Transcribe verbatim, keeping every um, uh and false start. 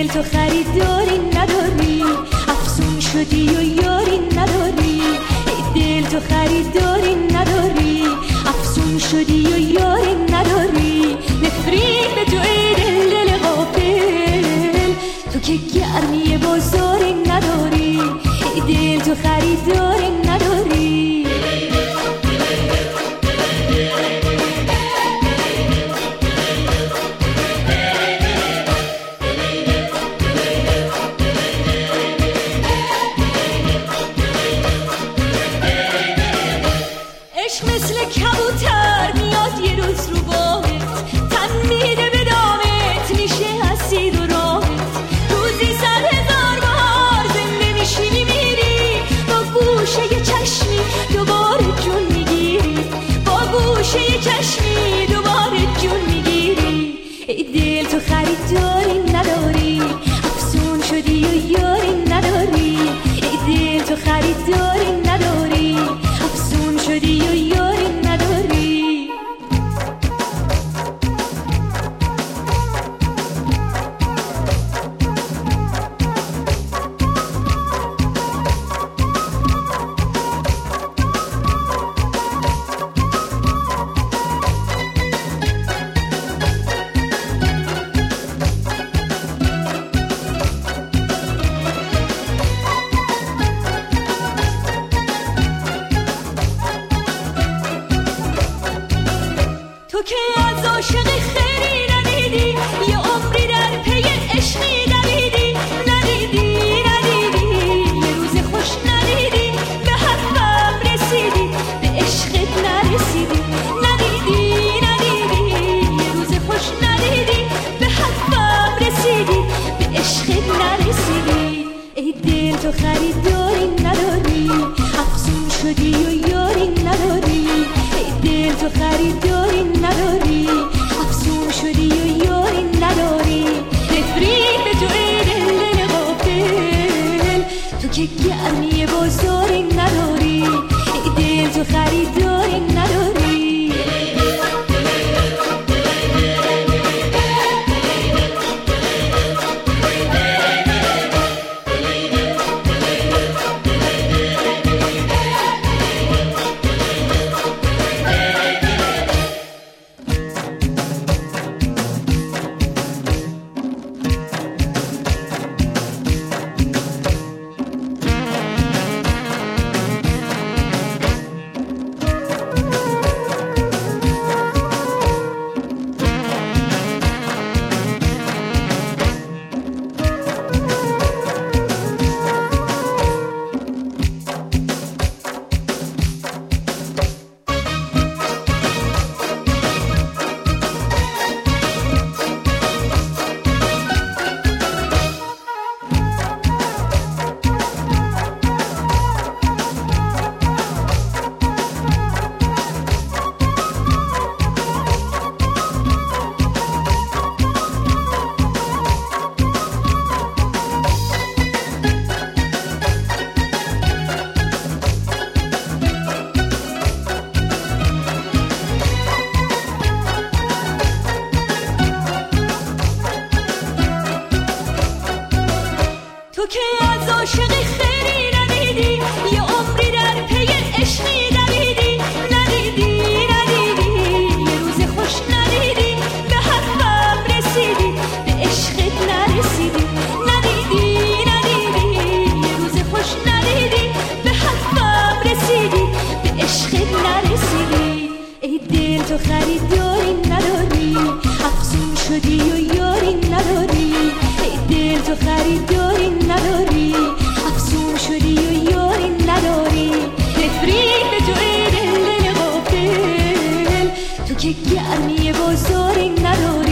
دل تو خریداری نداری، افسون شدی و یاری نداری. ای دل تو خریداری نداری، افسون شدی و یاری نداری. نفرین به تو ای دل دل غافل، تو که گرمی بازاری نداری. ای دل تو خریداری نداری. مثل کبوتر میاد یه روز رو بامت، تن میده به دامت، میشه اسیر و راهت. روزی صد هزار بار زنده میشی میمیری، با گوشه یه چشمی دوباره جون میگیری، با گوشه یه چشمی دوباره جون میگیری. ای دل تو خریداری نداری، افسون شدی و یاری نداری. ای دل تو خریداری نداری، افسون شدی و یاری نداری. تو که از عاشق خیلی ندیدی، یه عمری در پی عشقی دویدی. ندیدی ندیدی یه روز خوش ندیدی، به حرفم رسیدی به عشقت نرسیدی. ندیدی ندیدی یه روز خوش ندیدی، به حرفم رسیدی به عشقت نرسیدی. ای دل تو خریداری نداری، افسون شدی و یاری نداری. ای دل تو خریداری نداری، افسون شدی و یاری نداری. نفرین به تو ای دل دل غافل، تو که گرمی بازاری نداری. ای دل تو خریداری نداری. تو که از عاشق خیلی ندیدی، یه عمری در پی عشقی دویدی. ندیدی ندیدی یه روز خوش ندیدی، به حرفم رسیدی به عشقت نرسیدی. ندیدی ندیدی یه روز خوش ندیدی، به حرفم رسیدی به عشقت نرسیدی. ای دل تو خریداری نداری، افسون شدی و یاری نداری. ای دل تو خریداری نداری، افسون شدی و یاری نداری. نفرین به تو ای دل دل غافل، تو که گرمی بازاری نداری.